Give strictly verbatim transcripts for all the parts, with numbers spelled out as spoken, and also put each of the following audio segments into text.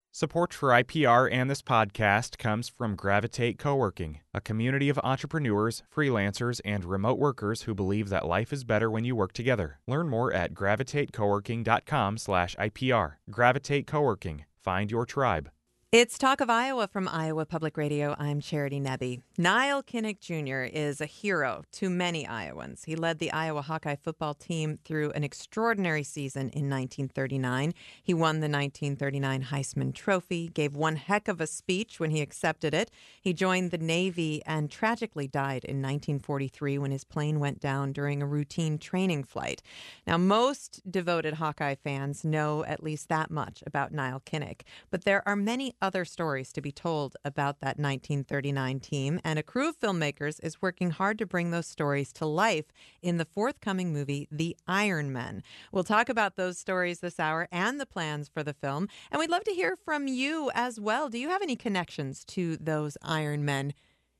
Support for I P R and this podcast comes from Gravitate Coworking, a community of entrepreneurs, freelancers, and remote workers who believe that life is better when you work together. Learn more at gravitate coworking dot com slash I P R. Gravitate Coworking. Find your tribe. It's Talk of Iowa from Iowa Public Radio. I'm Charity Nebbe. Nile Kinnick Junior is a hero to many Iowans. He led the Iowa Hawkeye football team through an extraordinary season in nineteen thirty-nine. He won the nineteen thirty-nine Heisman Trophy, gave one heck of a speech when he accepted it. He joined the Navy and tragically died in nineteen forty-three when his plane went down during a routine training flight. Now, most devoted Hawkeye fans know at least that much about Nile Kinnick, but there are many other stories to be told about that nineteen thirty-nine team, and a crew of filmmakers is working hard to bring those stories to life in the forthcoming movie, The Iron Men. We'll talk about those stories this hour and the plans for the film, and we'd love to hear from you as well. Do you have any connections to those Iron Men?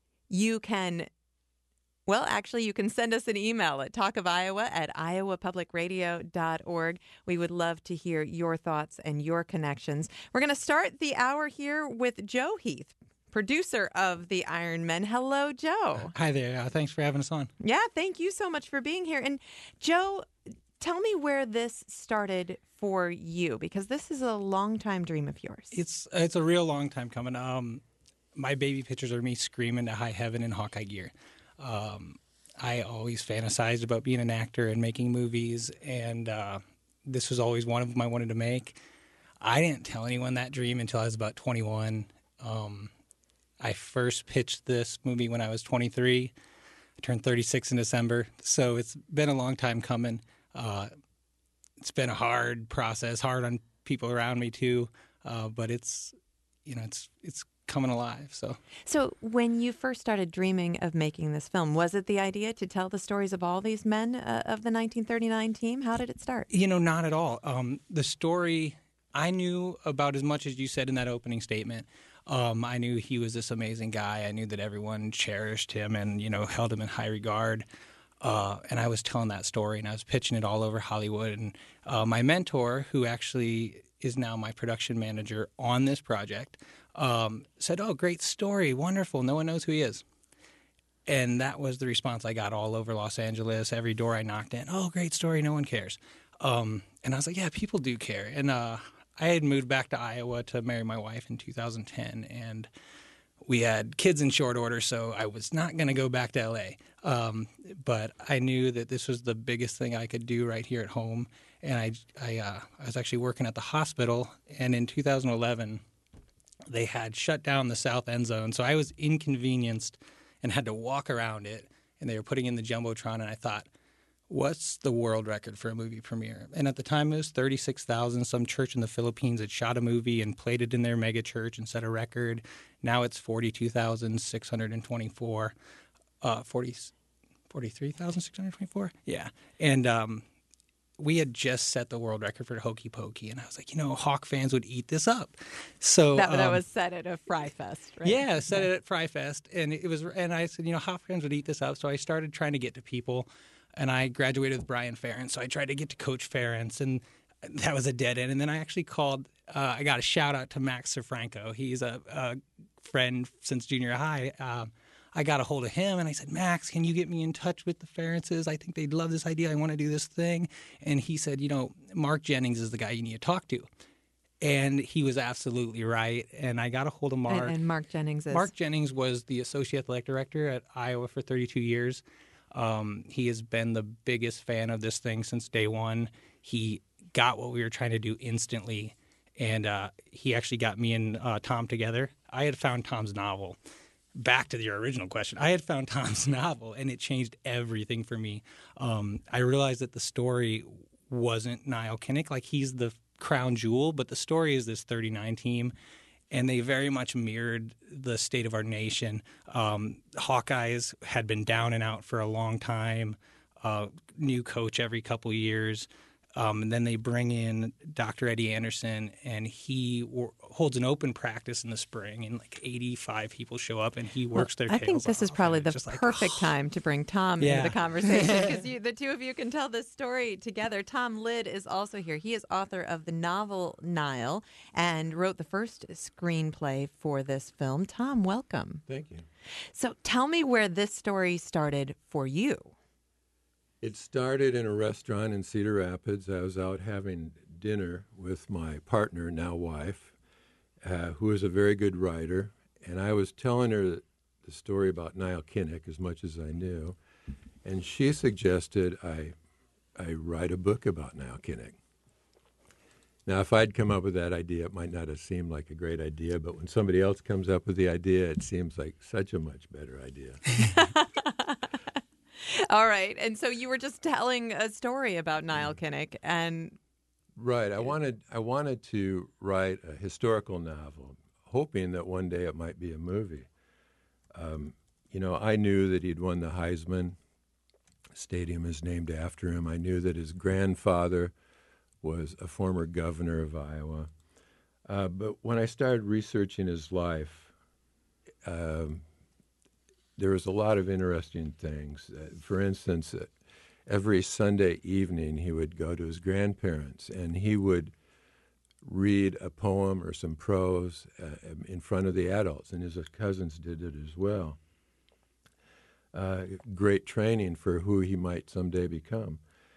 You can Well, actually, you can send us an email at talkofiowa at iowa public radio dot org. We would love to hear your thoughts and your connections. We're going to start the hour here with Joe Heath, producer of The Iron Men. Hello, Joe. Hi there. Uh, thanks for having us on. Yeah, thank you so much for being here. And Joe, tell me where this started for you, because this is a long-time dream of yours. It's it's a real long time coming. Um, my baby pictures are me screaming to high heaven in Hawkeye gear. Um, I always fantasized about being an actor and making movies, and uh, this was always one of them I wanted to make. I didn't tell anyone that dream until I was about twenty-one. Um, I first pitched this movie when I was twenty-three. I turned thirty-six in December, so it's been a long time coming. Uh, it's been a hard process, hard on people around me too, uh, but it's, you know, it's it's coming alive. So so when you first started dreaming of making this film, was it the idea to tell the stories of all these men uh, of the nineteen thirty-nine team? How did it start? You know, not at all. Um, the story, I knew about as much as you said in that opening statement. Um, I knew he was this amazing guy. I knew that everyone cherished him and, you know, held him in high regard. Uh, and I was telling that story, and I was pitching it all over Hollywood. And uh, my mentor, who actually is now my production manager on this project, um, said, "Oh, great story, wonderful. No one knows who he is." And that was the response I got all over Los Angeles. Every door I knocked in, "Oh, great story, no one cares." Um, and I was like, yeah, people do care. And uh, I had moved back to Iowa to marry my wife in two thousand ten, and we had kids in short order, so I was not going to go back to L A. Um, but I knew that this was the biggest thing I could do right here at home. And I, I, uh, I was actually working at the hospital, and in two thousand eleven, they had shut down the south end zone. So I was inconvenienced and had to walk around it, and they were putting in the Jumbotron, and I thought, what's the world record for a movie premiere? And at the time, it was thirty-six thousand. Some church in the Philippines had shot a movie and played it in their mega church and set a record. Now it's forty-two thousand six hundred twenty-four. Uh, forty, forty-three thousand six hundred twenty-four? Yeah. And um, we had just set the world record for Hokey Pokey, and I was like, you know, Hawk fans would eat this up. So That, that um, was set at a Fry Fest, right? Yeah, set it at Fry Fest, and it was. And I said, you know, Hawk fans would eat this up. So I started trying to get to people. And I graduated with Brian Ferentz, so I tried to get to Coach Ferentz, and that was a dead end. And then I actually called, uh, I got a shout-out to Max Sofranco. He's a, a friend since junior high. Um, I got a hold of him, and I said, Max, can you get me in touch with the Ferentzes? I think they'd love this idea. I want to do this thing. And he said, you know, Mark Jennings is the guy you need to talk to. And he was absolutely right. And I got a hold of Mark. And, and Mark Jennings is? Mark Jennings was the Associate Athletic Director at Iowa for thirty-two years. Um, he has been the biggest fan of this thing since day one. He got what we were trying to do instantly, and uh, he actually got me and uh, Tom together. I had found Tom's novel. Back to your original question, I had found Tom's novel, and it changed everything for me. Um, I realized that the story wasn't Nile Kinnick, like he's the crown jewel, but the story is this thirty-nine team. And they very much mirrored the state of our nation. Um, Hawkeyes had been down and out for a long time, uh, new coach every couple years. Um, and then they bring in Doctor Eddie Anderson, and he w- holds an open practice in the spring, and like eighty-five people show up, and he works Well, their I tails think this is off, probably and the it's just like, perfect oh. time to bring Tom into Yeah. the conversation because the two of you can tell this story together. Tom Lidd is also here. He is author of the novel Nile and wrote the first screenplay for this film. Tom, welcome. Thank you. So tell me where this story started for you. It started in a restaurant in Cedar Rapids. I was out having dinner with my partner, now wife, uh, who is a very good writer. And I was telling her the story about Niall Kinnick as much as I knew. And she suggested I, I write a book about Niall Kinnick. Now, if I'd come up with that idea, it might not have seemed like a great idea. But when somebody else comes up with the idea, it seems like such a much better idea. All right. And so you were just telling a story about Niall Kinnick and Right. I wanted I wanted to write a historical novel, hoping that one day it might be a movie. Um, you know, I knew that he'd won the Heisman. Stadium is named after him. I knew that his grandfather was a former governor of Iowa. Uh, but when I started researching his life, um, there was a lot of interesting things. Uh, for instance, uh, every Sunday evening he would go to his grandparents and he would read a poem or some prose uh, in front of the adults, and his cousins did it as well. Uh, great training for who he might someday become.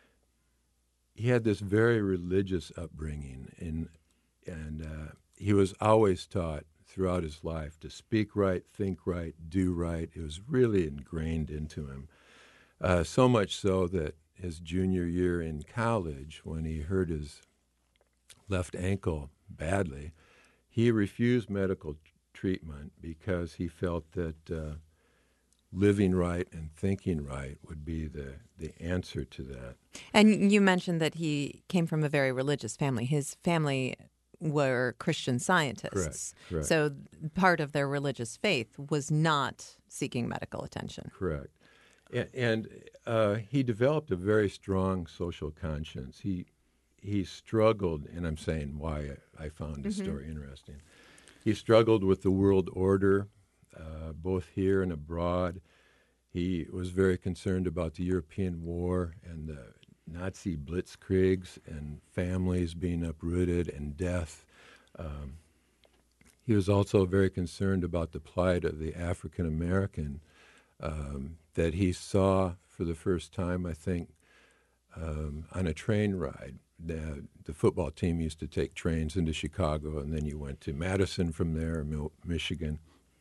He had this very religious upbringing, in, and uh, he was always taught throughout his life to speak right, think right, do right. It was really ingrained into him. Uh, so much so that his junior year in college, when he hurt his left ankle badly, he refused medical t- treatment because he felt that uh, living right and thinking right would be the, the answer to that. And you mentioned that he came from a very religious family. His family were Christian Scientists. Correct, correct. So part of their religious faith was not seeking medical attention. Correct. And, and uh, he developed a very strong social conscience. He he struggled, and I'm saying why I found his Mm-hmm. story interesting. He struggled with the world order, uh, both here and abroad. He was very concerned about the European war and the Nazi blitzkriegs and families being uprooted and death. Um, he was also very concerned about the plight of the African American um, that he saw for the first time, I think, um, on a train ride. The, the football team used to take trains into Chicago, and then you went to Madison from there, Mil- Michigan.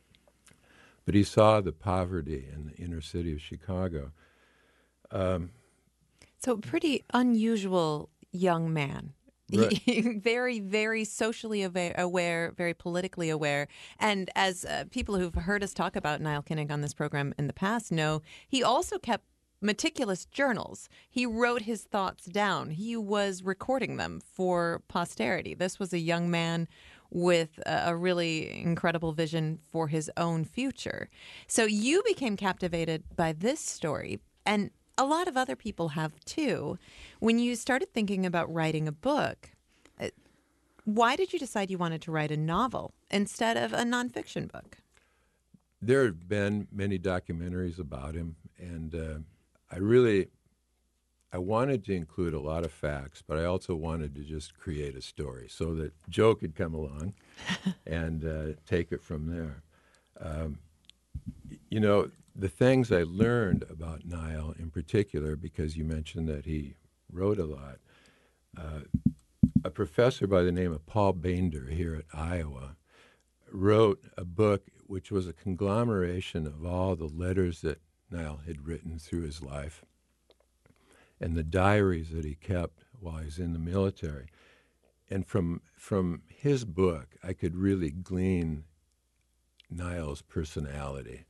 But he saw the poverty in the inner city of Chicago. Um, So pretty unusual young man. Right. very, very socially aware, aware, very politically aware. And as uh, people who've heard us talk about Niall Kinnick on this program in the past know, he also kept meticulous journals. He wrote his thoughts down. He was recording them for posterity. This was a young man with a, a really incredible vision for his own future. So you became captivated by this story, and a lot of other people have too. When you started thinking about writing a book, uh, why did you decide you wanted to write a novel instead of a nonfiction book? There have been many documentaries about him, and uh, I really, I wanted to include a lot of facts, but I also wanted to just create a story so that Joe could come along and uh, take it from there. Um, you know, the things I learned about Niall in particular, because you mentioned that he wrote a lot, uh, a professor by the name of Paul Bander here at Iowa wrote a book which was a conglomeration of all the letters that Niall had written through his life and the diaries that he kept while he was in the military. And from from his book, I could really glean Niall's personality.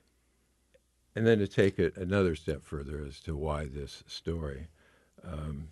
And then to take it another step further as to why this story, um,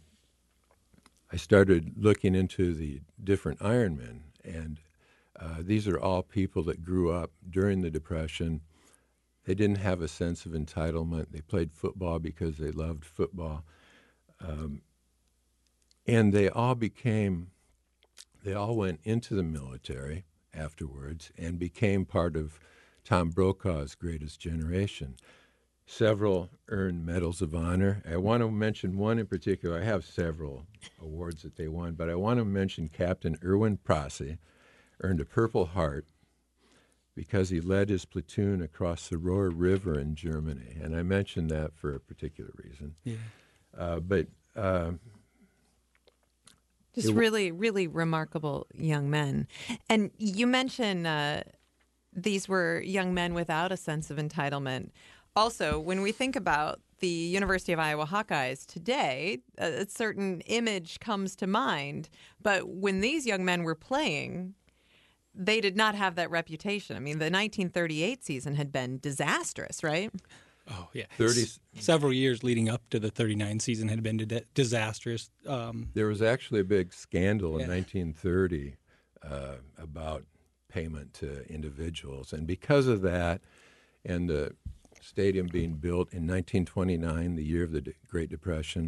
I started looking into the different Ironmen, and uh, these are all people that grew up during the Depression. They didn't have a sense of entitlement. They played football because they loved football. Um, and they all became, they all went into the military afterwards and became part of Tom Brokaw's Greatest Generation. Several earned Medals of Honor. I want to mention one in particular. I have several awards that they won, but I want to mention Captain Erwin Prasse earned a Purple Heart because he led his platoon across the Ruhr River in Germany. And I mentioned that for a particular reason. Yeah. Uh, but uh, Just it, really, really remarkable young men. And you mentioned uh, these were young men without a sense of entitlement. Also, when we think about the University of Iowa Hawkeyes today, a, a certain image comes to mind. But when these young men were playing, they did not have that reputation. I mean, the nineteen thirty-eight season had been disastrous, right? Oh, yeah. thirty S- several years leading up to the thirty-nine season had been di- disastrous. Um, There was actually a big scandal Yeah. in nineteen thirty uh, about payment to individuals. And because of that, and the stadium being built in nineteen twenty-nine, the year of the De- Great Depression,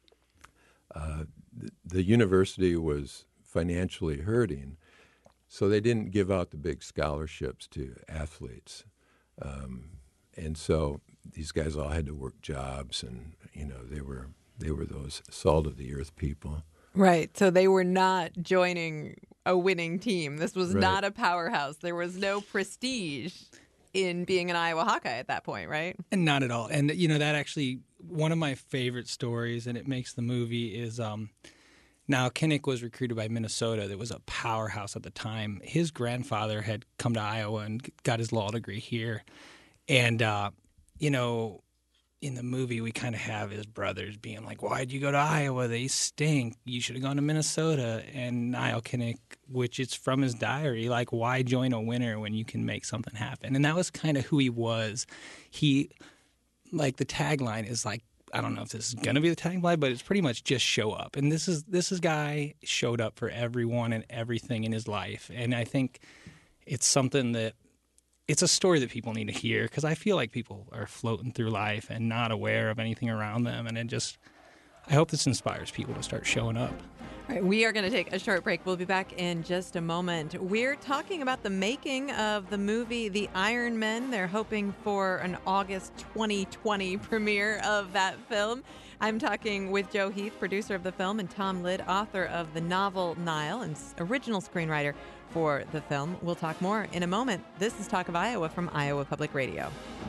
uh, the, the university was financially hurting. So they didn't give out the big scholarships to athletes. Um, and so these guys all had to work jobs, and, you know, they were they were those salt of the earth people. Right. So they were not joining a winning team. This was Right. not a powerhouse. There was no prestige in being an Iowa Hawkeye at that point, right? And not at all. And, you know, that actually, one of my favorite stories, and it makes the movie, is um, Niall Kinnick was recruited by Minnesota. That was a powerhouse at the time. His grandfather had come to Iowa and got his law degree here. And, uh, you know, in the movie, we kind of have his brothers being like, why'd you go to Iowa? They stink. You should have gone to Minnesota. And Niall Kinnick, which it's from his diary, like, why join a winner when you can make something happen? And that was kind of who he was. He, like, the tagline is like, I don't know if this is going to be the tagline, but it's pretty much just show up. And this is this is guy showed up for everyone and everything in his life. And I think it's something that, it's a story that people need to hear, because I feel like people are floating through life and not aware of anything around them. And it just, I hope this inspires people to start showing up. All right, we are going to take a short break. We'll be back in just a moment. We're talking about the making of the movie The Iron Men. They're hoping for an August twenty twenty premiere of that film. I'm talking with Joe Heath, producer of the film, and Tom Lidd, author of the novel Niall and original screenwriter for the film. We'll talk more in a moment. This is Talk of Iowa from Iowa Public Radio.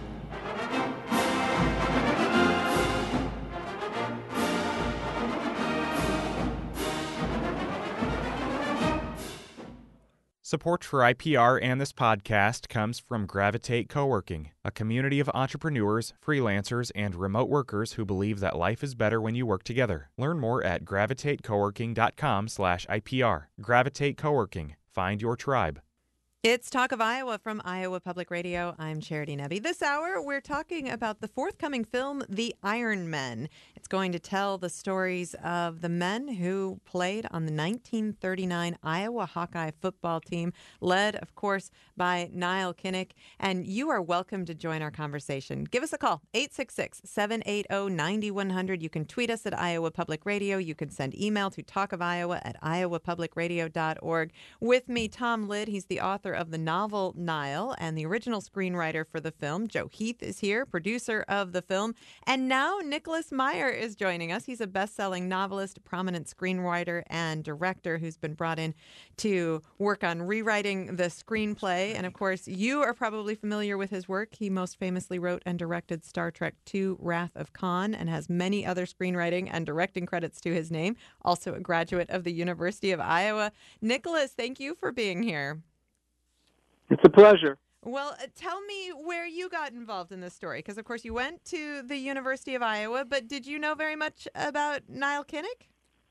Support for I P R and this podcast comes from Gravitate Coworking, a community of entrepreneurs, freelancers, and remote workers who believe that life is better when you work together. Learn more at gravitate coworking dot com slash I P R. Gravitate Coworking. Find your tribe. It's Talk of Iowa from Iowa Public Radio. I'm Charity Nebbe. This hour, we're talking about the forthcoming film, The Iron Men. It's going to tell the stories of the men who played on the nineteen thirty-nine Iowa Hawkeye football team, led, of course, by Niall Kinnick. And you are welcome to join our conversation. Give us a call, eight six six, seven eight zero, nine one zero zero. You can tweet us at Iowa Public Radio. You can send email to talkofiowa at iowa public radio dot org. With me, Tom Lidd. He's the author of the novel Niall and the original screenwriter for the film. Joe Heath is here, producer of the film. And now Nicholas Meyer is joining us. He's a best-selling novelist, prominent screenwriter, and director who's been brought in to work on rewriting the screenplay. And of course, you are probably familiar with his work. He most famously wrote and directed Star Trek two, Wrath of Khan, and has many other screenwriting and directing credits to his name. Also a graduate of the University of Iowa. Nicholas, thank you for being here. It's a pleasure. Well, uh, tell me where you got involved in this story, because, of course, you went to the University of Iowa, but did you know very much about Niall Kinnick?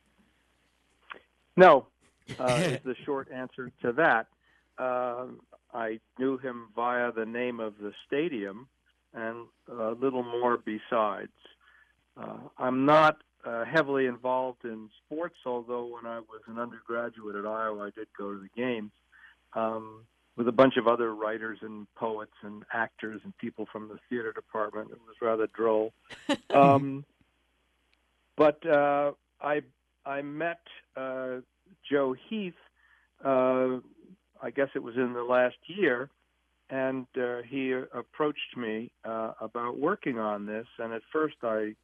No, uh, is the short answer to that. Uh, I knew him via the name of the stadium and a little more besides. Uh, I'm not uh, heavily involved in sports, although when I was an undergraduate at Iowa, I did go to the games. Um, with a bunch of other writers and poets and actors and people from the theater department. It was rather droll. um, but uh, I I met uh, Joe Heath, uh, I guess it was in the last year, and uh, he approached me uh, about working on this. And at first I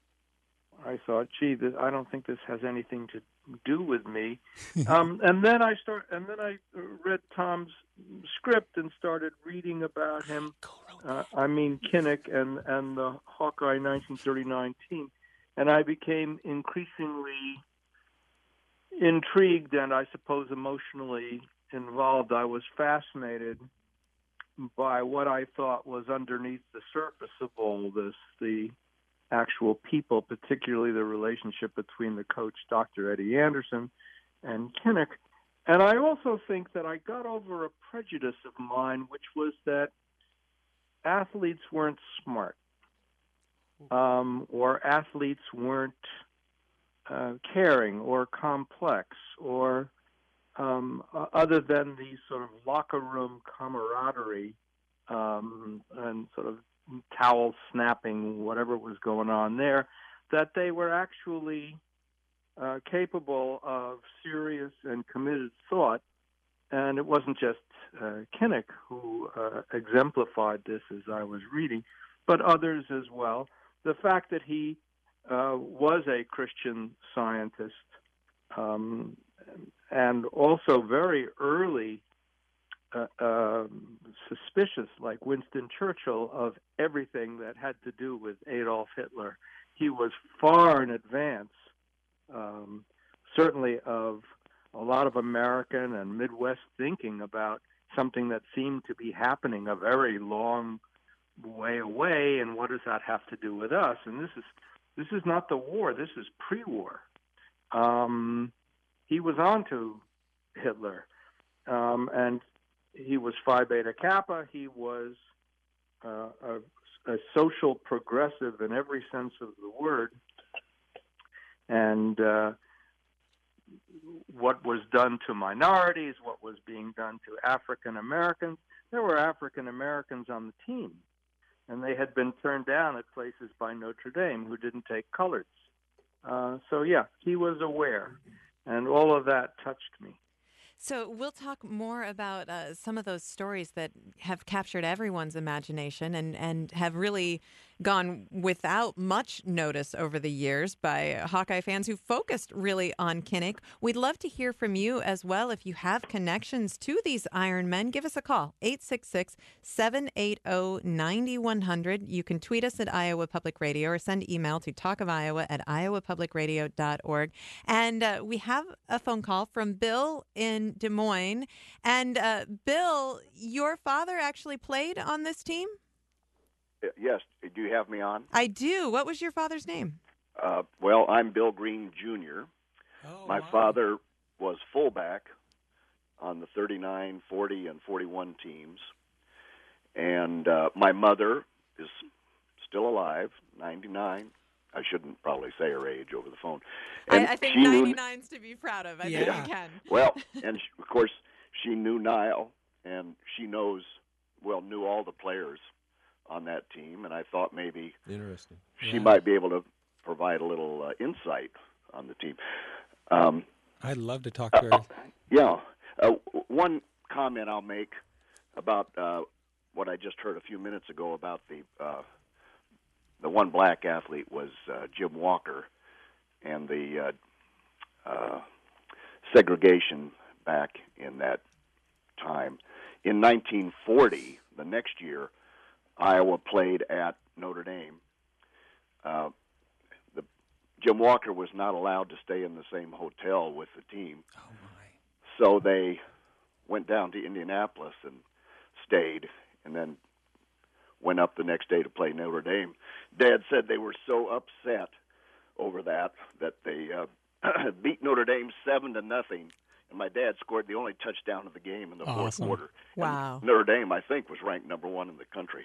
I thought, gee, this, I don't think this has anything to do with me. um, and then I start, and then I read Tom's script and started reading about him. Uh, I mean, Kinnick and and the Hawkeye nineteen thirty-nine team, and I became increasingly intrigued and I suppose emotionally involved. I was fascinated by what I thought was underneath the surface of all this, the actual people, particularly the relationship between the coach, Doctor Eddie Anderson, and Kinnick. And I also think that I got over a prejudice of mine, which was that athletes weren't smart, um, or athletes weren't uh, caring or complex, or um, uh, other than the sort of locker room camaraderie um, and sort of towel snapping, whatever was going on there, that they were actually uh, capable of serious and committed thought. And it wasn't just uh, Kinnick who uh, exemplified this as I was reading, but others as well. The fact that he uh, was a Christian Scientist um, and also very early uh, uh, suspicious, like Winston Churchill, of everything that had to do with Adolf Hitler. He was far in advance, um, certainly of a lot of American and Midwest thinking about something that seemed to be happening a very long way away, and what does that have to do with us? And this is this is not the war. This is pre-war. Um, he was on to Hitler, um, and he was Phi Beta Kappa. He was uh, a, a social progressive in every sense of the word, and uh, what was done to minorities, what was being done to African Americans. There were African Americans on the team, and they had been turned down at places by Notre Dame who didn't take colors. Uh, so, yeah, he was aware, and all of that touched me. So we'll talk more about uh, some of those stories that have captured everyone's imagination and, and have really gone without much notice over the years by Hawkeye fans who focused really on Kinnick. We'd love to hear from you as well. If you have connections to these Iron Men, give us a call, eight six six, seven eight zero, nine one zero zero. You can tweet us at Iowa Public Radio or send email to talkofiowa at iowa public radio dot org. And uh, we have a phone call from Bill in Des Moines. And uh, Bill, your father actually played on this team? Yes. Do you have me on? I do. What was your father's name? Uh, well, I'm Bill Green, Junior Oh, My wow. father was fullback on the thirty-nine, forty, and forty-one teams. And uh, my mother is still alive, ninety-nine. I shouldn't probably say her age over the phone. And I, I think she knew- ninety-nine's to be proud of. I Yeah. think you can. Well, and she, of course, she knew Niall, and she knows, well, knew all the players on that team, and I thought maybe Interesting. she Yeah. might be able to provide a little uh, insight on the team. Um, I'd love to talk to her. uh, yeah. Uh, one comment I'll make about uh, what I just heard a few minutes ago about the uh, the one black athlete was uh, Jim Walker, and the uh, uh, segregation back in that time. In nineteen forty, the next year, Iowa played at Notre Dame. Uh, the, Jim Walker was not allowed to stay in the same hotel with the team, Oh, my. so they went down to Indianapolis and stayed, and then went up the next day to play Notre Dame. Dad said they were so upset over that that they uh, beat Notre Dame seven to nothing, and my dad scored the only touchdown of the game in the fourth Awesome. quarter. Wow. And Notre Dame, I think, was ranked number one in the country.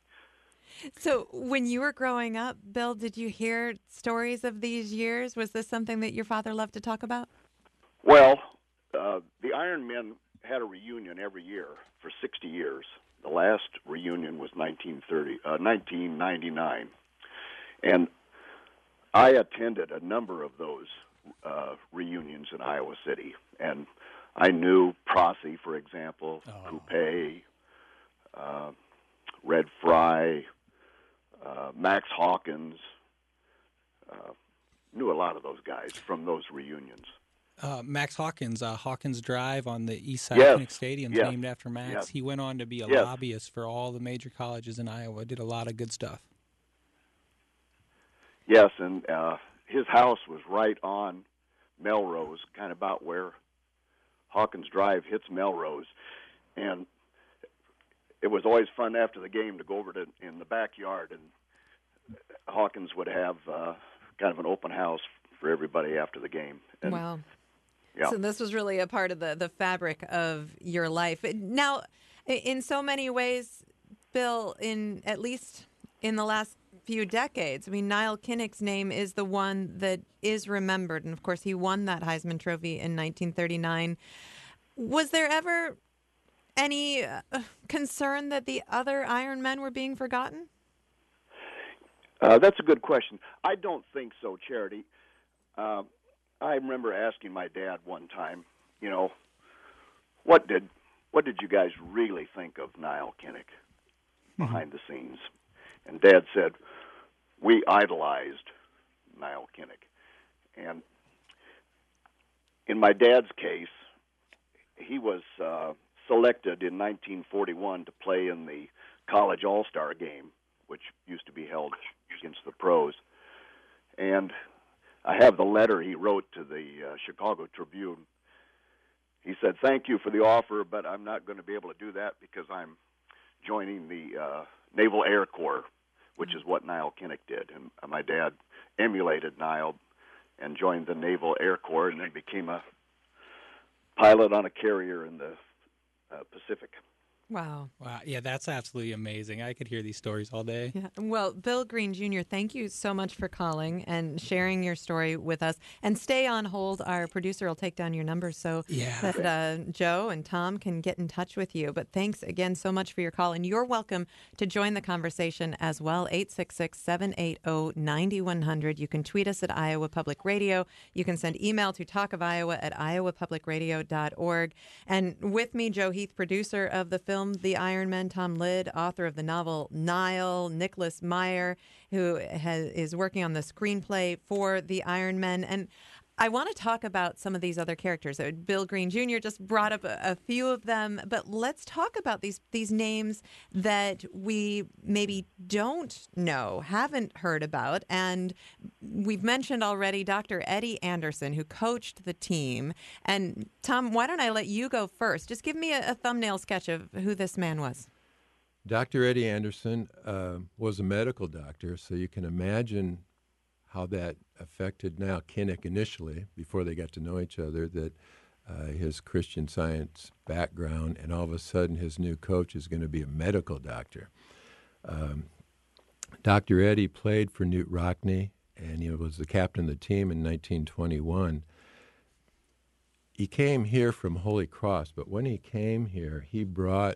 So when you were growing up, Bill, did you hear stories of these years? Was this something that your father loved to talk about? Well, uh, the Iron Men had a reunion every year for sixty years. The last reunion was nineteen thirty, uh, nineteen ninety-nine. And I attended a number of those uh, reunions in Iowa City, and I knew Prossie, for example, Oh. Coupe, uh, Red Fry, uh, Max Hawkins. Uh, knew a lot of those guys from those reunions. Uh, Max Hawkins, uh, Hawkins Drive on the east side Yes. of Kinnick Stadium is Yes. named after Max. Yes. He went on to be a Yes. lobbyist for all the major colleges in Iowa. Did a lot of good stuff. Yes, and uh, his house was right on Melrose, kind of about where Hawkins Drive hits Melrose. And it was always fun after the game to go over to in the backyard, and Hawkins would have uh, kind of an open house for everybody after the game. And, Wow. Yeah. So this was really a part of the, the fabric of your life. Now, in so many ways, Bill, in at least in the last few decades, I mean, Niall Kinnick's name is the one that is remembered. And, of course, he won that Heisman Trophy in nineteen thirty-nine. Was there ever any uh, concern that the other Iron Men were being forgotten? Uh, that's a good question. I don't think so, Charity. Uh, I remember asking my dad one time, you know, what did what did you guys really think of Niall Kinnick behind the scenes? And Dad said, we idolized Niall Kinnick. And in my dad's case, he was uh, selected in nineteen forty-one to play in the college all-star game, which used to be held against the pros. And I have the letter he wrote to the uh, Chicago Tribune. He said, thank you for the offer, but I'm not going to be able to do that because I'm joining the uh, Naval Air Corps, which is what Niall Kinnick did. And my dad emulated Niall and joined the Naval Air Corps and then became a pilot on a carrier in the uh, Pacific. Wow. Wow. Yeah, that's absolutely amazing. I could hear these stories all day. Yeah. Well, Bill Green Junior, thank you so much for calling and sharing your story with us. And stay on hold. Our producer will take down your number so Yeah. that uh, Joe and Tom can get in touch with you. But thanks again so much for your call. And you're welcome to join the conversation as well. eight six six, seven eight zero, nine one zero zero. You can tweet us at Iowa Public Radio. You can send email to talkofiowa at iowa public radio dot org. And with me, Joe Heath, producer of the film The Iron Men, Tom Lidd, author of the novel Niall, Nicholas Meyer, who has, is working on the screenplay for The Iron Men. And I want to talk about some of these other characters. Uh, Bill Green Junior just brought up a, a few of them, but let's talk about these these names that we maybe don't know, haven't heard about. And we've mentioned already Doctor Eddie Anderson, who coached the team. And Tom, why don't I let you go first? Just give me a, a thumbnail sketch of who this man was. Doctor Eddie Anderson uh, was a medical doctor, so you can imagine how that affected Niall Kinnick initially, before they got to know each other, that uh, his Christian Science background, and all of a sudden his new coach is going to be a medical doctor. Um, Doctor Eddie played for Knute Rockne, and he was the captain of the team in nineteen twenty-one. He came here from Holy Cross, but when he came here, he brought,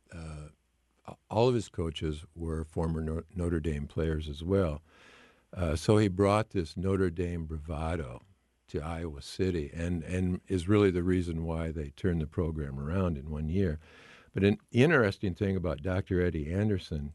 uh, all of his coaches were former no- Notre Dame players as well. Uh, so he brought this Notre Dame bravado to Iowa City, and, and is really the reason why they turned the program around in one year. But an interesting thing about Doctor Eddie Anderson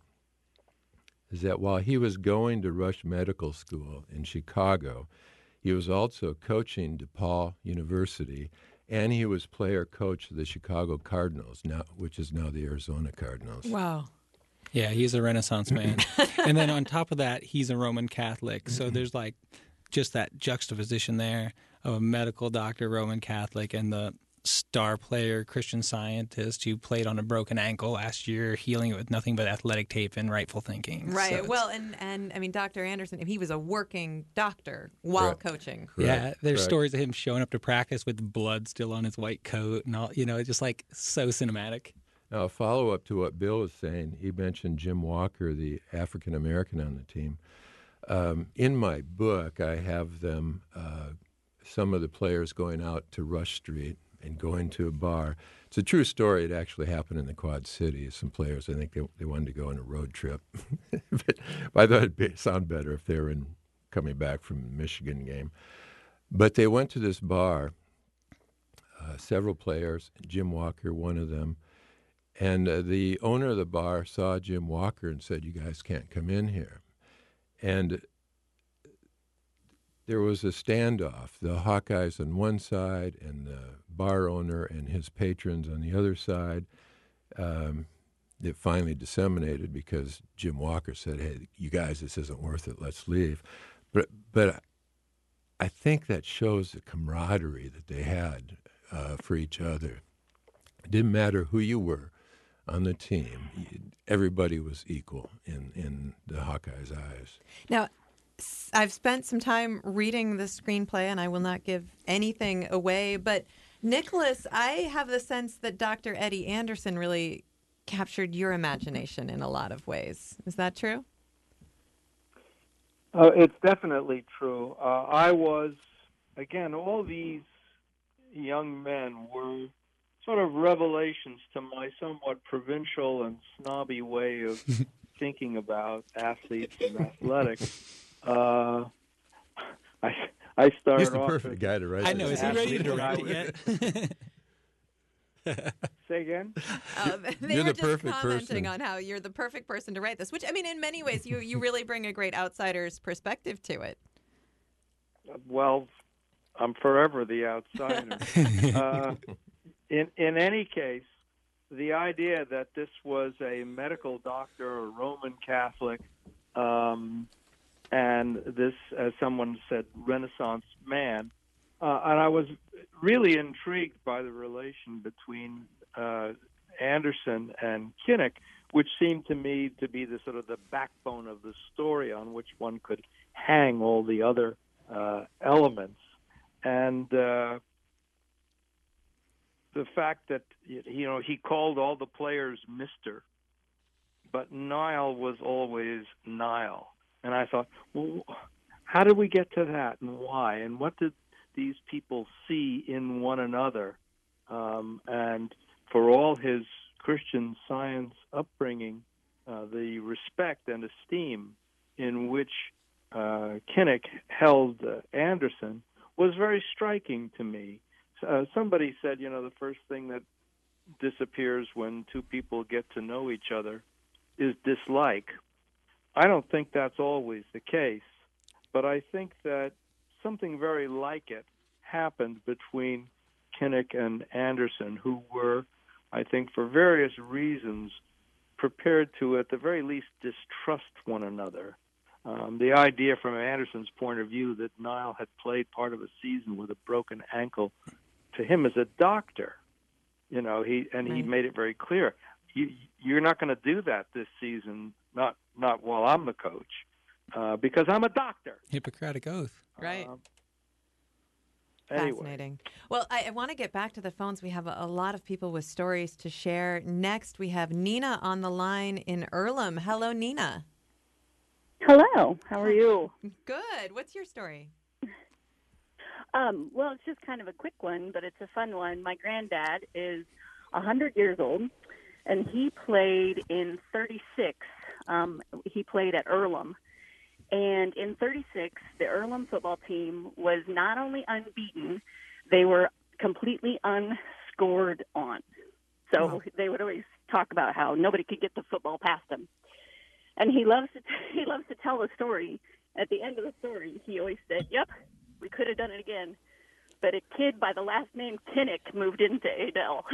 is that while he was going to Rush Medical School in Chicago, he was also coaching DePaul University, and he was player coach of the Chicago Cardinals, now, which is now the Arizona Cardinals. Wow. Yeah, he's a Renaissance man. And then on top of that, he's a Roman Catholic. So there's like just that juxtaposition there of a medical doctor, Roman Catholic, and the star player, Christian Scientist, who played on a broken ankle last year, healing it with nothing but athletic tape and rightful thinking. Right. So Well, and, and I mean, Doctor Anderson, he was a working doctor while Correct. coaching. yeah, Correct, there's correct. stories of him showing up to practice with blood still on his white coat and all, you know, it's just like so cinematic. Now, a follow-up to what Bill was saying, he mentioned Jim Walker, the African-American on the team. Um, in my book, I have them, uh, some of the players going out to Rush Street and going to a bar. It's a true story. It actually happened in the Quad Cities. Some players, I think they, they wanted to go on a road trip. but I thought it'd be, sound better if they were in, coming back from the Michigan game. But they went to this bar, uh, several players, Jim Walker, one of them, and uh, the owner of the bar saw Jim Walker and said, "You guys can't come in here." And there was a standoff, the Hawkeyes on one side and the bar owner and his patrons on the other side. Um, it finally disseminated because Jim Walker said, "Hey, you guys, this isn't worth it. Let's leave." But but I think that shows the camaraderie that they had uh, for each other. It didn't matter who you were on the team. Everybody was equal in, in the Hawkeyes' eyes. Now, I've spent some time reading the screenplay, and I will not give anything away, but Nicholas, I have the sense that Doctor Eddie Anderson really captured your imagination in a lot of ways. Is that true? Uh, it's definitely true. Uh, I was, again, all these young men were sort of revelations to my somewhat provincial and snobby way of thinking about athletes and athletics. Uh, I I started He's the off perfect as, guy to write I know. this. Is he ready to athlete. direct it yet? Say again? Uh, they You're were the just perfect commenting person. on how you're the perfect person to write this, which, I mean, in many ways, you, you really bring a great outsider's perspective to it. Well, I'm forever the outsider. uh, in in any case, the idea that this was a medical doctor, a Roman Catholic, um, and this, as someone said, Renaissance man, uh, and I was really intrigued by the relation between uh, Anderson and Kinnick, which seemed to me to be the sort of the backbone of the story on which one could hang all the other uh, elements. And uh, the fact that, you know, he called all the players Mister, but Niall was always Niall. And I thought, well, how did we get to that and why? And what did these people see in one another? Um, and for all his Christian Science upbringing, uh, the respect and esteem in which uh, Kinnick held uh, Anderson was very striking to me. Uh, somebody said, you know, the first thing that disappears when two people get to know each other is dislike. I don't think that's always the case, but I think that something very like it happened between Kinnick and Anderson, who were, I think, for various reasons, prepared to, at the very least, distrust one another. Um, the idea from Anderson's point of view that Niall had played part of a season with a broken ankle, to him as a doctor, you know, he and he Right. made it very clear, you, you're not going to do that this season, not not while I'm the coach, uh, because I'm a doctor. Hippocratic oath. Right. Um, anyway. Fascinating. Well, I, I want to get back to the phones. We have a, a lot of people with stories to share. Next, we have Nina on the line in Earlham. Hello, Nina. Hello, how are you? Good. What's your story? Um, well, it's just kind of a quick one, but it's a fun one. My granddad is one hundred years old, and he played in thirty-six. Um, he played at Earlham. And in thirty-six, the Earlham football team was not only unbeaten, they were completely unscored on. So Wow. they would always talk about how nobody could get the football past them. And he loves to he loves to tell a story. At the end of the story, he always said, "Yep, we could have done it again." But a kid by the last name Kinnick moved into Adel.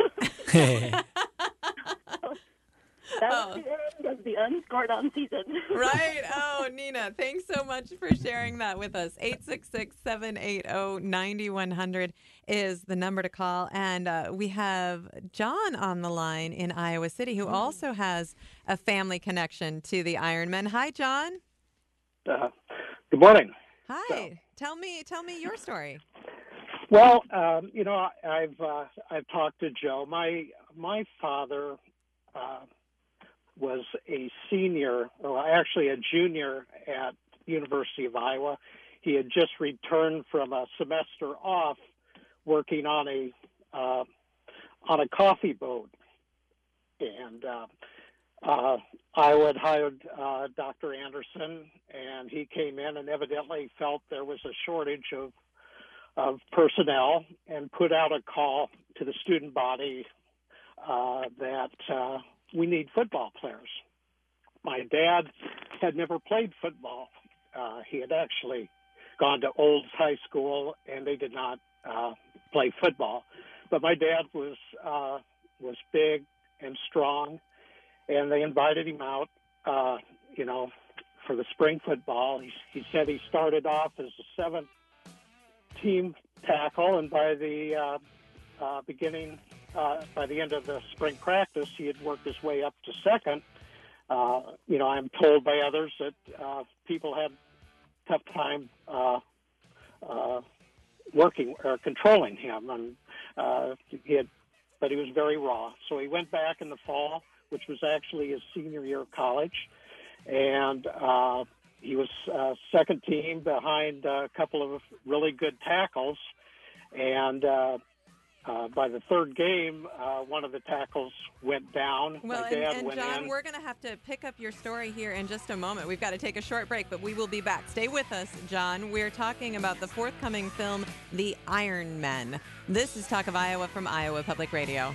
That was Oh. the end of the unscored on season. Right. Oh, Nina, thanks so much for sharing that with us. eight six six, seven eight zero, nine one zero zero is the number to call. And uh, we have John on the line in Iowa City, who also has a family connection to the Ironmen. Hi, John. Uh, good morning. Hi. Tell me, tell me your story. Well, um, you know, I, I've uh, I've talked to Joe. My my father uh, was a senior, or actually a junior at University of Iowa. He had just returned from a semester off, working on a uh, on a coffee boat, and uh, uh, Iowa had hired uh, Doctor Anderson, and he came in and evidently felt there was a shortage of of personnel and put out a call to the student body uh, that uh, we need football players. My dad had never played football. Uh, he had actually gone to Olds High School, and they did not uh, play football. But my dad was uh, was big and strong, and they invited him out, uh, you know, for the spring football. He, he said he started off as a seventh team tackle, and by the uh, uh, beginning, uh, by the end of the spring practice, he had worked his way up to second. Uh, you know, I'm told by others that uh, people had a tough time uh, uh, working or controlling him, and uh, he had, but he was very raw. So he went back in the fall, which was actually his senior year of college, and uh, he was uh, second team behind a couple of really good tackles, and uh, Uh, by the third game, uh, one of the tackles went down. Well, My and, dad and went John, in. we're going to have to pick up your story here in just a moment. We've got to take a short break, but we will be back. Stay with us, John. We're talking about the forthcoming film, The Iron Men. This is Talk of Iowa from Iowa Public Radio.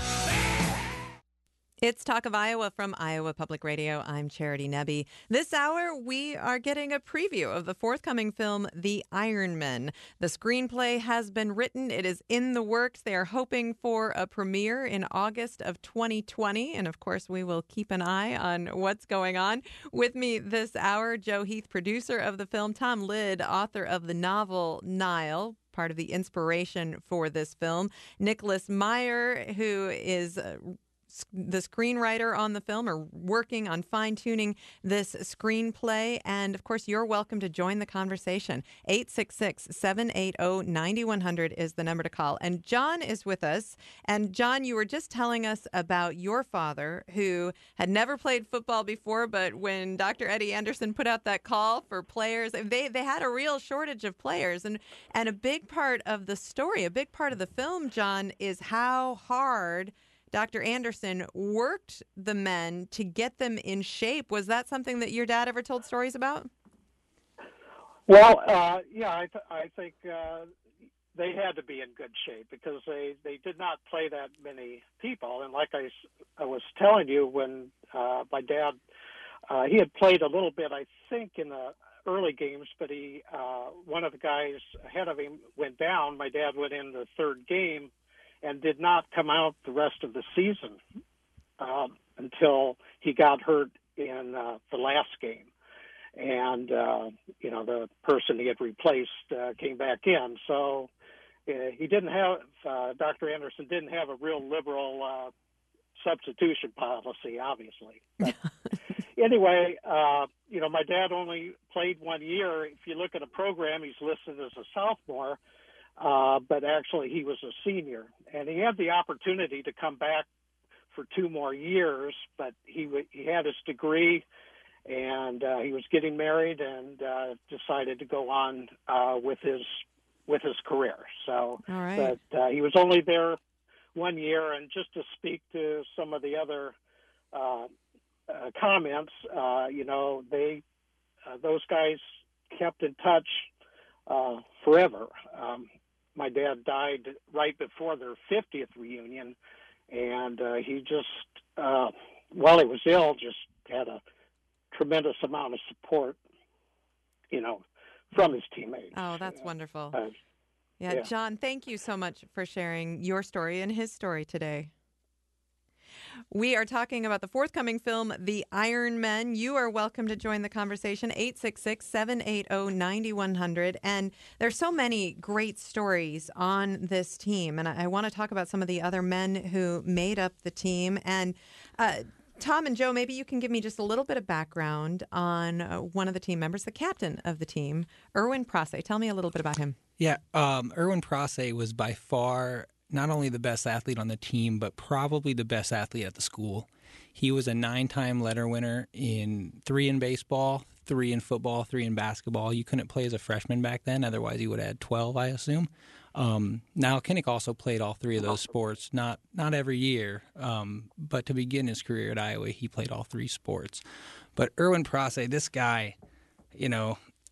It's Talk of Iowa from Iowa Public Radio. I'm Charity Nebbe. This hour, we are getting a preview of the forthcoming film, The Iron Men. The screenplay has been written. It is in the works. They are hoping for a premiere in August of twenty twenty. And, of course, we will keep an eye on what's going on. With me this hour, Joe Heath, producer of the film, Tom Lidd, author of the novel Nile, part of the inspiration for this film, Nicholas Meyer, who is Uh, the screenwriter on the film, or working on fine-tuning this screenplay. And, of course, you're welcome to join the conversation. eight six six, seven eight zero, nine one zero zero is the number to call. And John is with us. And, John, you were just telling us about your father, who had never played football before, but when Doctor Eddie Anderson put out that call for players, they, they had a real shortage of players. And, and a big part of the story, a big part of the film, John, is how hard Doctor Anderson worked the men to get them in shape. Was that something that your dad ever told stories about? Well, uh, yeah, I, th- I think uh, they had to be in good shape because they, they did not play that many people. And like I, I was telling you, when uh, my dad, uh, he had played a little bit, I think, in the early games, but he uh, one of the guys ahead of him went down. My dad went in the third game and did not come out the rest of the season um, until he got hurt in uh, the last game. And, uh, you know, the person he had replaced uh, came back in. So uh, he didn't have, uh, Doctor Anderson didn't have a real liberal uh, substitution policy, obviously. But anyway, uh, you know, my dad only played one year. If you look at a program, he's listed as a sophomore. Uh, but actually he was a senior, and he had the opportunity to come back for two more years, but he w- he had his degree, and uh, he was getting married, and uh, decided to go on uh, with his with his career. So, All right. but uh, he was only there one year, and just to speak to some of the other uh, uh, comments, uh, you know, they uh, those guys kept in touch uh, forever. Um, My dad died right before their fiftieth reunion, and uh, he just, uh, while he was ill, just had a tremendous amount of support, you know, from his teammates. Oh, that's uh, wonderful. Uh, yeah, yeah. John, thank you so much for sharing your story and his story today. We are talking about the forthcoming film, The Iron Men. You are welcome to join the conversation, eight six six, seven eight zero, nine one zero zero. And there's so many great stories on this team. And I, I want to talk about some of the other men who made up the team. And uh, Tom and Joe, maybe you can give me just a little bit of background on uh, one of the team members, the captain of the team, Erwin Prasse. Tell me a little bit about him. Yeah, um, Erwin Prasse was by far not only the best athlete on the team, but probably the best athlete at the school. He was a nine-time letter winner in three in baseball, three in football, three in basketball. You couldn't play as a freshman back then. Otherwise, he would have had twelve, I assume. Um, Niall Kinnick also played all three of those sports, not not every year, um, but to begin his career at Iowa, he played all three sports. But Erwin Prasse, this guy, you know,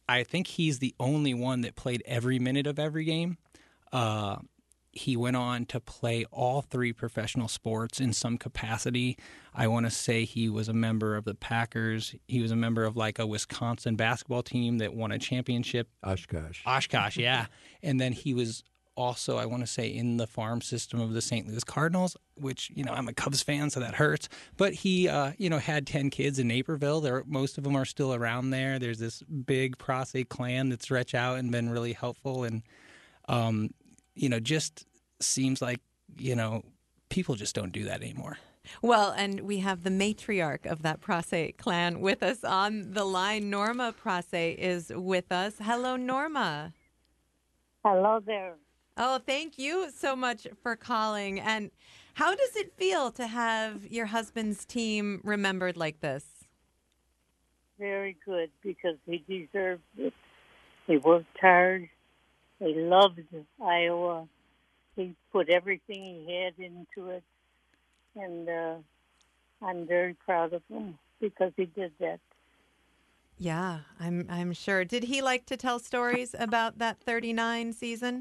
I think he's the only one that played every minute of every game. Uh, he went on to play all three professional sports in some capacity. I want to say he was a member of the Packers. He was a member of like a Wisconsin basketball team that won a championship. Oshkosh. Oshkosh, yeah. And then he was also, I want to say, in the farm system of the Saint Louis Cardinals, which, you know, I'm a Cubs fan, so that hurts. But he, uh, you know, had ten kids in Naperville. There, most of them are still around there. There's this big prostate clan that's stretched out and been really helpful. And, um, you know, just seems like, you know, people just don't do that anymore. Well, and we have the matriarch of that prostate clan with us on the line. Norma Prostate is with us. Hello, Norma. Hello there. Oh, thank you so much for calling. And how does it feel to have your husband's team remembered like this? Very good, because he deserved it. He worked hard. He loved Iowa. He put everything he had into it. And uh, I'm very proud of him because he did that. Yeah, I'm I'm sure. Did he like to tell stories about that thirty-nine season?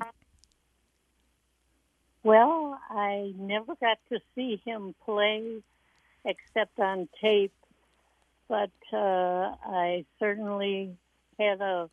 Well, I never got to see him play except on tape, but uh, I certainly had a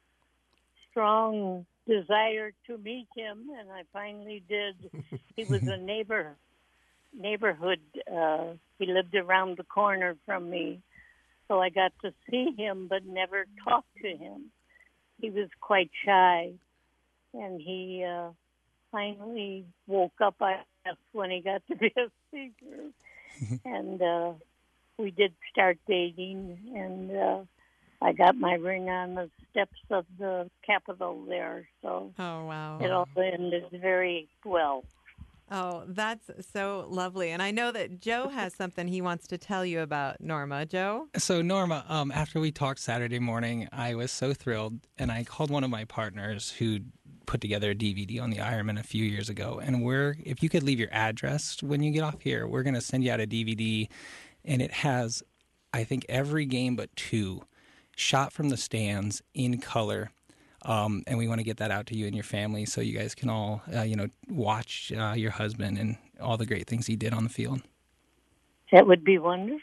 strong desire to meet him, and I finally did. He was a neighbor, neighborhood. Uh, he lived around the corner from me, so I got to see him but never talk to him. He was quite shy, and he uh, finally woke up, I guess, when he got to be a senior. And uh, we did start dating, and uh, I got my ring on the steps of the Capitol there. So oh, wow. It all ended very well. Oh, that's so lovely. And I know that Joe has something he wants to tell you about, Norma. Joe? So, Norma, um, after we talked Saturday morning, I was so thrilled, and I called one of my partners who put together a D V D on the Ironman a few years ago. And we're, if you could leave your address when you get off here, we're going to send you out a D V D, and it has, I think, every game but two shot from the stands in color. Um, and we want to get that out to you and your family so you guys can all, uh, you know, watch uh, your husband and all the great things he did on the field. That would be wonderful.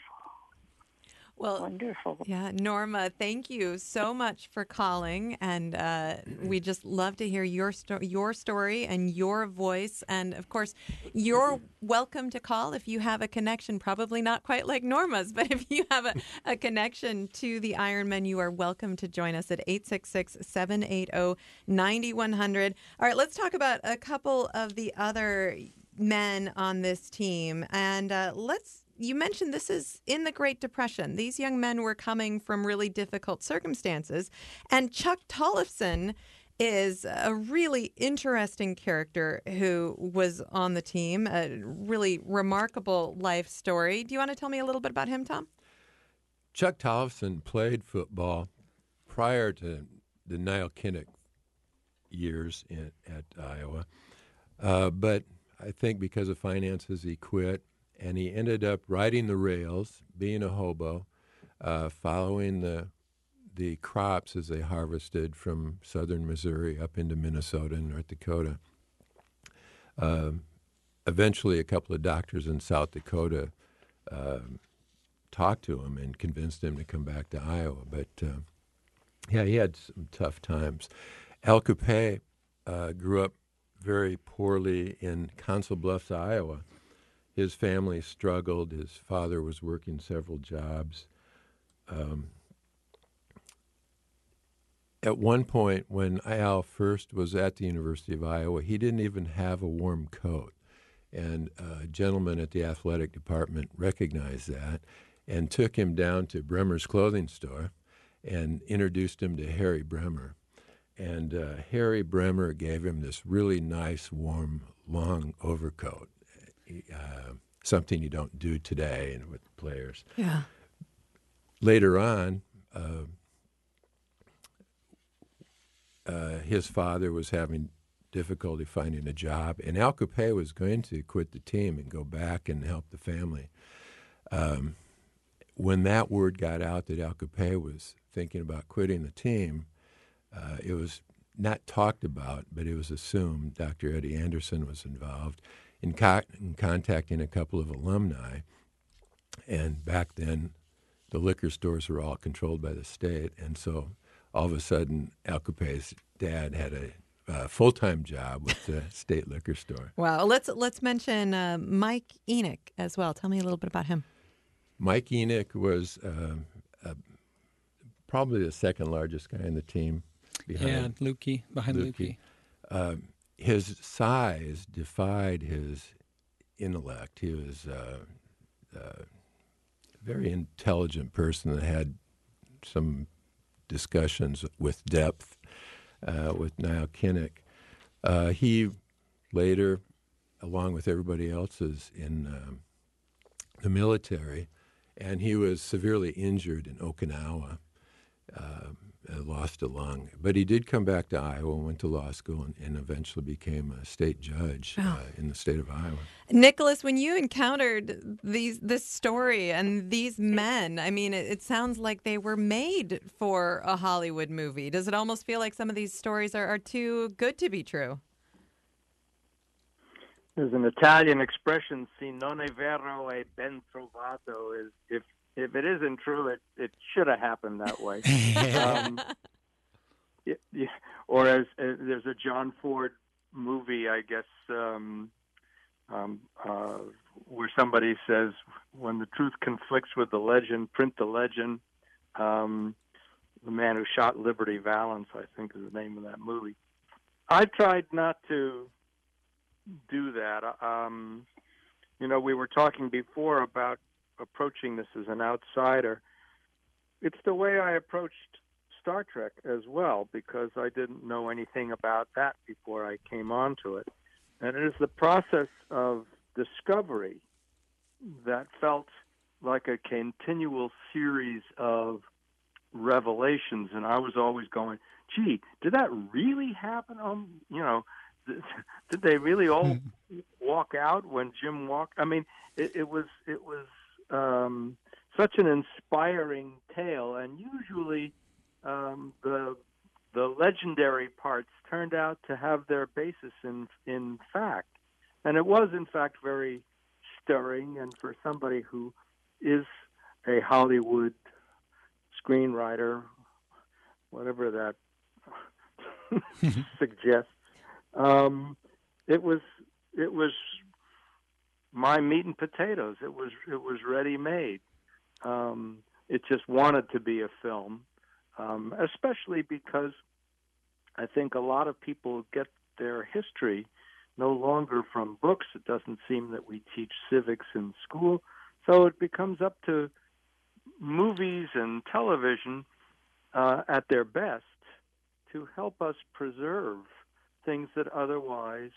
Well, wonderful. Yeah, Norma, thank you so much for calling, and uh, we just love to hear your sto- your story and your voice. And of course, you're welcome to call if you have a connection. Probably not quite like Norma's, but if you have a, a connection to the Ironman, you are welcome to join us at eight six six, seven eight zero, nine one zero zero. All right, let's talk about a couple of the other men on this team, and uh, let's. You mentioned this is in the Great Depression. These young men were coming from really difficult circumstances. And Chuck Tollefson is a really interesting character who was on the team, a really remarkable life story. Do you want to tell me a little bit about him, Tom? Chuck Tollefson played football prior to the Niall Kinnick years in, at Iowa. Uh, but I think because of finances, he quit. And he ended up riding the rails, being a hobo, uh, following the the crops as they harvested from southern Missouri up into Minnesota and North Dakota. Uh, eventually, a couple of doctors in South Dakota uh, talked to him and convinced him to come back to Iowa. But, uh, yeah, he had some tough times. Al Coupé uh, grew up very poorly in Council Bluffs, Iowa. His family struggled. His father was working several jobs. Um, at one point, when Al first was at the University of Iowa, he didn't even have a warm coat. And a gentleman at the athletic department recognized that and took him down to Bremer's clothing store and introduced him to Harry Bremer. And uh, Harry Bremer gave him this really nice, warm, long overcoat. Uh, something you don't do today and with players. Yeah. Later on, uh, uh, his father was having difficulty finding a job, and Al Coupé was going to quit the team and go back and help the family. Um, when that word got out that Al Coupé was thinking about quitting the team, Uh, it was not talked about, but it was assumed Doctor Eddie Anderson was involved in, co- in contacting a couple of alumni. And back then, the liquor stores were all controlled by the state. And so all of a sudden, Al Capane's dad had a uh, full-time job with the state liquor store. Wow. Let's let's mention uh, Mike Enoch as well. Tell me a little bit about him. Mike Enoch was uh, uh, probably the second largest guy in the team. Behind yeah, Lukey, behind Lukey. Lukey. Uh, his size defied his intellect. He was uh, uh, a very intelligent person that had some discussions with depth uh, with Niall Kinnick. Uh, he later, along with everybody else, is in um, the military, and he was severely injured in Okinawa. Uh, lost a lung. But he did come back to Iowa and went to law school and, and eventually became a state judge oh. uh, in the state of Iowa. Nicholas, when you encountered these this story and these men, I mean, it, it sounds like they were made for a Hollywood movie. Does it almost feel like some of these stories are, are too good to be true? There's an Italian expression, "Si non è vero è ben trovato," is if If it isn't true, it, it should have happened that way. um, yeah, yeah. Or as, as there's a John Ford movie, I guess, um, um, uh, where somebody says, when the truth conflicts with the legend, print the legend. Um, the Man Who Shot Liberty Valance, I think, is the name of that movie. I tried not to do that. Um, you know, we were talking before about approaching this as an outsider. It's the way I approached Star Trek as well, because I didn't know anything about that before I came onto it. And it is the process of discovery that felt like a continual series of revelations, and I was always going, gee, did that really happen? Um, you know, did, did they really all walk out when Jim walked? I mean, it, it was it was Um, such an inspiring tale, and usually um, the the legendary parts turned out to have their basis in in fact, and it was in fact very stirring. And for somebody who is a Hollywood screenwriter, whatever that suggests, um, it was it was. my meat and potatoes. It was it was ready made. Um, it just wanted to be a film, um, especially because I think a lot of people get their history no longer from books. It doesn't seem that we teach civics in school, so it becomes up to movies and television uh, at their best to help us preserve things that otherwise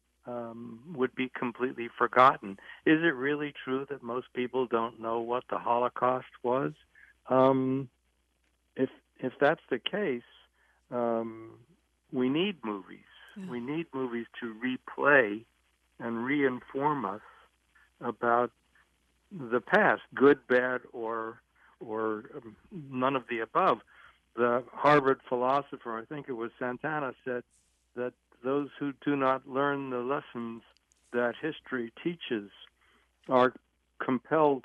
Um, would be completely forgotten. Is it really true that most people don't know what the Holocaust was? Um, if if that's the case, um, we need movies. Yeah. We need movies to replay and re-inform us about the past, good, bad, or or um, none of the above. The Harvard philosopher, I think it was Santana, said that those who do not learn the lessons that history teaches are compelled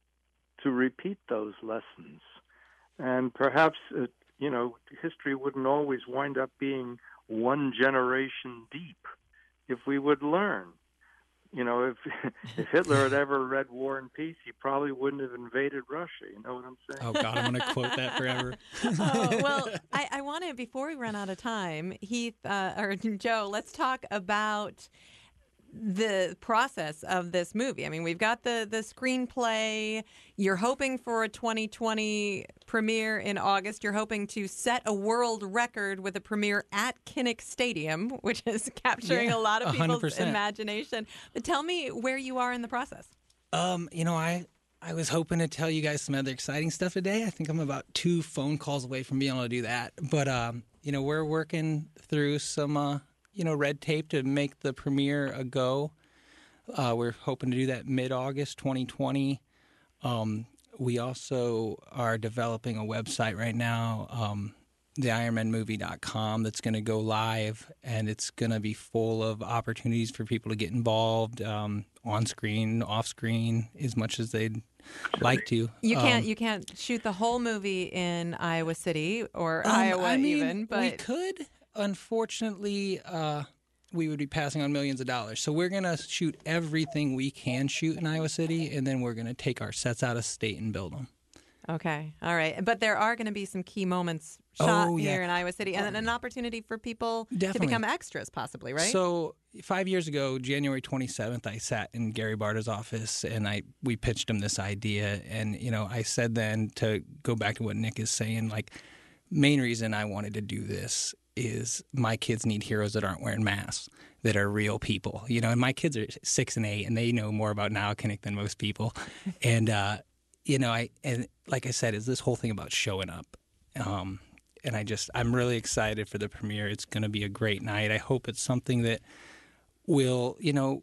to repeat those lessons. And perhaps, it, you know, history wouldn't always wind up being one generation deep if we would learn. You know, if if Hitler had ever read War and Peace, he probably wouldn't have invaded Russia. You know what I'm saying? Oh, God, I'm going to quote that forever. oh, well, I, I want to, before we run out of time, Heath, uh, or Joe, let's talk about the process of this movie. I mean, we've got the, the screenplay. You're hoping for a twenty twenty premiere in August. You're hoping to set a world record with a premiere at Kinnick Stadium, which is capturing yeah, a lot of people's one hundred percent imagination. But tell me where you are in the process. Um, you know, I I was hoping to tell you guys some other exciting stuff today. I think I'm about two phone calls away from being able to do that. But, um, you know, we're working through some, uh, you know, red tape to make the premiere a go. Uh, we're hoping to do that mid-August twenty twenty. Um, we also are developing a website right now um, the ironman movie dot com that's going to go live, and it's going to be full of opportunities for people to get involved um, on screen, off screen, as much as they'd like to. You can't Um, you can't shoot the whole movie in Iowa City or um, Iowa I mean, even, but we could. Unfortunately, uh, we would be passing on millions of dollars. So we're going to shoot everything we can shoot in Iowa City, and then we're going to take our sets out of state and build them. okay, all right. But there are going to be some key moments shot Oh, yeah. here in Iowa City, and then an opportunity for people to Definitely. become extras, possibly, right? So five years ago, January twenty-seventh, I sat in Gary Barta's office and I we pitched him this idea. And, you know, I said then, to go back to what Nick is saying, like, main reason I wanted to do this is my kids need heroes that aren't wearing masks, that are real people. You know, and my kids are six and eight, and they know more about Niall-Kinnick than most people. And, uh, you know, I and like I said, is this whole thing about showing up. Um, and I just, I'm really excited for the premiere. It's going to be a great night. I hope it's something that will, you know,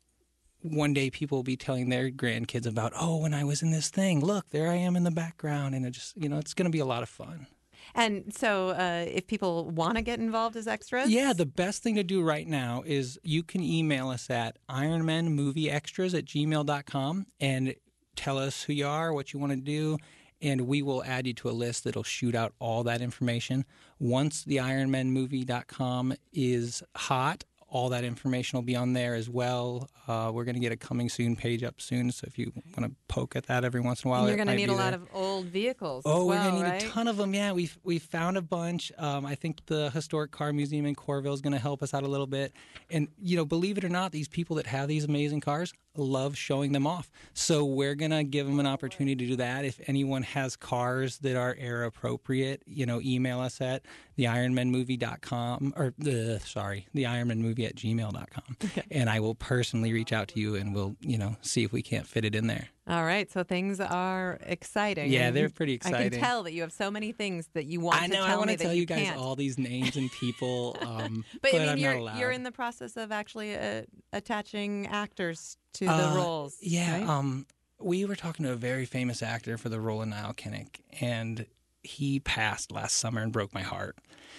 one day people will be telling their grandkids about, oh, when I was in this thing, look, there I am in the background. And it just, you know, it's going to be a lot of fun. And so uh, if people want to get involved as extras? Yeah, the best thing to do right now is you can email us at ironmanmovieextras at gmail dot com and tell us who you are, what you want to do, and we will add you to a list that'll shoot out all that information. Once the ironman movie dot com is hot, all that information will be on there as well. Uh, we're going to get a coming soon page up soon, so if you want to poke at that every once in a while, And you're going going to need a lot of old vehicles Oh, as well, we're going to need right? a ton of them. Yeah, we've we found a bunch. Um, I think the Historic Car Museum in Corville is going to help us out a little bit. And, you know, believe it or not, these people that have these amazing cars love showing them off. So we're going to give them an opportunity to do that. If anyone has cars that are era appropriate, you know, email us at the ironman movie dot com or the sorry, the ironman movie at gmail dot com. Okay. And I will personally reach out to you and we'll, you know, see if we can't fit it in there. All right, so things are exciting. Yeah, And they're you- pretty I exciting. can tell that you have so many things that you want I know. to I tell want me to tell that you you guys can't. all these names and people, um, But, but, I mean, I'm you're not allowed. you're in the process of actually uh, attaching actors to the Uh, roles. Yeah. right? Um, we were talking to a very famous actor for the role of Niall-Kinnick, and he passed last summer and broke my heart.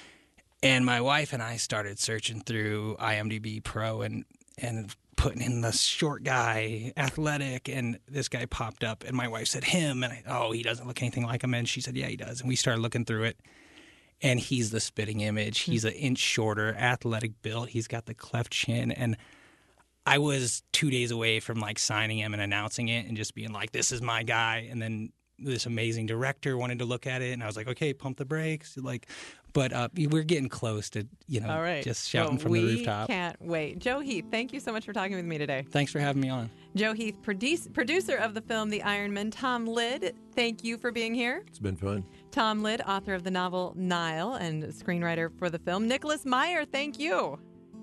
And my wife and I started searching through IMDb Pro and and putting in the short guy, athletic, and this guy popped up. And my wife said, him. And I, oh, he doesn't look anything like him. And she said, yeah, he does. And we started looking through it. And he's the spitting image. He's an inch shorter, athletic build. He's got the cleft chin. And I was two days away from like signing him and announcing it and just being like, this is my guy. And then this amazing director wanted to look at it. And I was like, okay, pump the brakes. Like, but uh, we're getting close to, you know, All right. just shouting Well, from we the rooftop. can't wait. Joe Heath, thank you so much for talking with me today. Thanks for having me on. Joe Heath, produce, producer of the film The Iron Man. Tom Lidd, thank you for being here. It's been fun. Tom Lidd, author of the novel Nile and screenwriter for the film. Nicholas Meyer, thank you.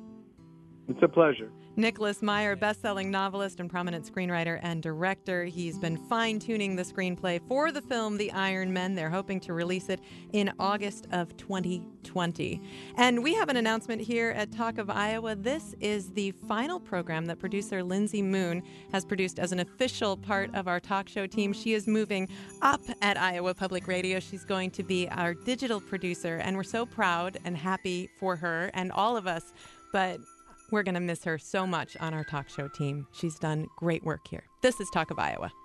It's a pleasure. Nicholas Meyer, best-selling novelist and prominent screenwriter and director. He's been fine-tuning the screenplay for the film The Iron Men. They're hoping to release it in August of twenty twenty. And we have an announcement here at Talk of Iowa. This is the final program that producer Lindsay Moon has produced as an official part of our talk show team. She is moving up at Iowa Public Radio. She's going to be our digital producer, and we're so proud and happy for her and all of us. But we're going to miss her so much on our talk show team. She's done great work here. This is Talk of Iowa.